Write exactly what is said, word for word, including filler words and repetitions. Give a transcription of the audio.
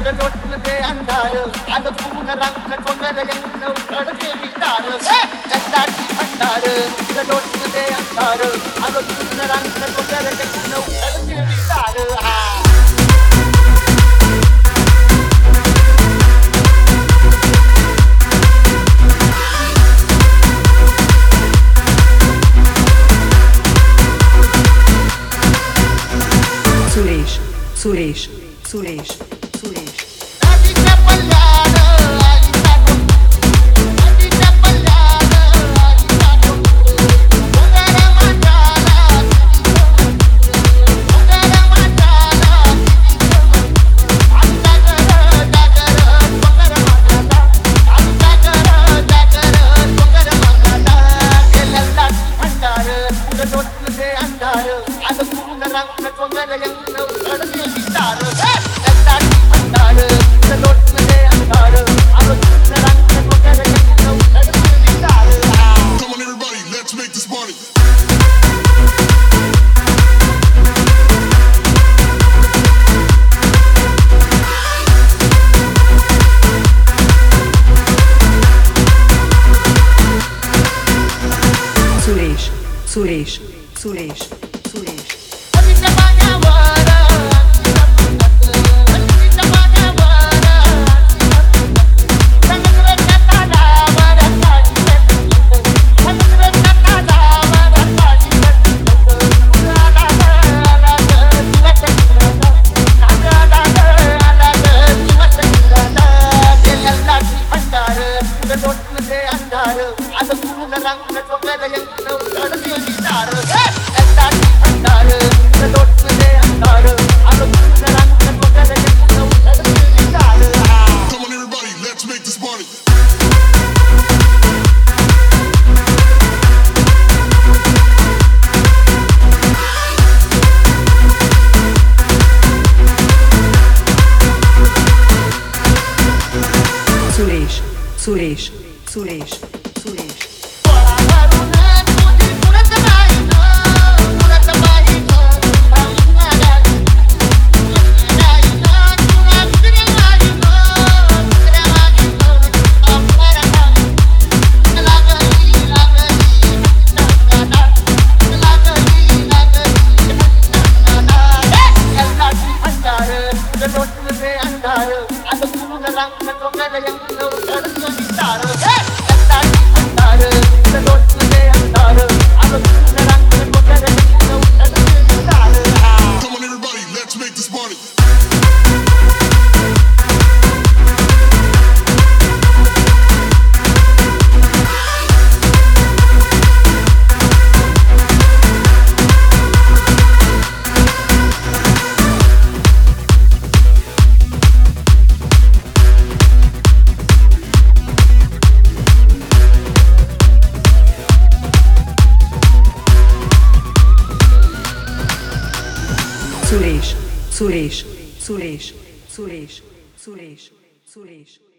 उडलोटले अंधार आलं पूर्ण रंग कोणर यंग उकडके विचार कष्टाची भंडार उडलोटले अंधार आलं पूर्ण रंग कोणर यंग उकडके विचार Suresh, Suresh, Suresh, Suresh. आजीच्या पल्ल्यानं आईचा डोंगर आजीच्या पल्ल्यानं आईचा डोंगर डोंगर माझ्याला डोंगर माझ्याला आमचा घर जागर डोंगर माझ्याला आमचा घर जागर डोंगर माझ्याला गेलेला भंडार उडलोटले अंधार आलं पूर्ण रंग कोणर यंग उकडके विचार कष्टाची भंडार उडलोटले अंधार आलं पूर्ण रंग कोणर यंग उकडके विचार Come on, everybody, let's make this party. Suresh, Suresh, Suresh, Suresh. हल्लीच्या पाण्यावर हल्लीच्या पाण्यावर समुद्राच्या तालावर समुद्राच्या तालावर आला आला दिवस आला आला दिवस गेलेला भंडार उडलोटले अंधार आलं पूर्ण रंग कोणर यंग उकडके विचार कष्टाची भंडार उडलोटले अंधार आलं पूर्ण रंग कोणर यंग उकडके विचार Come on, everybody, let's make this party. Suresh, Suresh, Suresh, Suresh. पोळावरून तुझी पुरत नाही गं, पुरत नाही गं, भावना नाही. नाही गं, तुला दुसरी नाही गं, दुसऱ्या नाही गं, आपल्याला नाही. लागली, लागली, हत्तीला लागली, लागली, हत्तीला कष्टाची भंडार उडलोटले अंधार आलं पूर्ण रंग कोणर यंग उकडके विचार कष्टाची भंडार उडलोटले अंधार आलं पूर्ण रंग कोणर यंग उकडके विचार Come on, everybody, let's make this party. Suresh, Suresh, Suresh, Suresh, Suresh, Suresh.